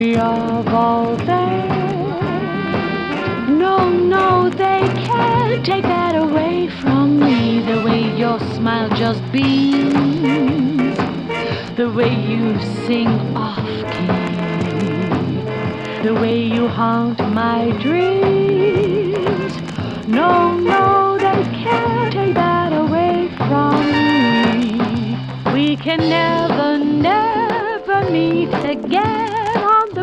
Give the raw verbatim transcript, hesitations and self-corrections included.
Of all there. No, no, they can't take that away from me. The way your smile just beams, the way you sing off key, the way you haunt my dreams. No, no, they can't take that away from me. We can never, never meet again.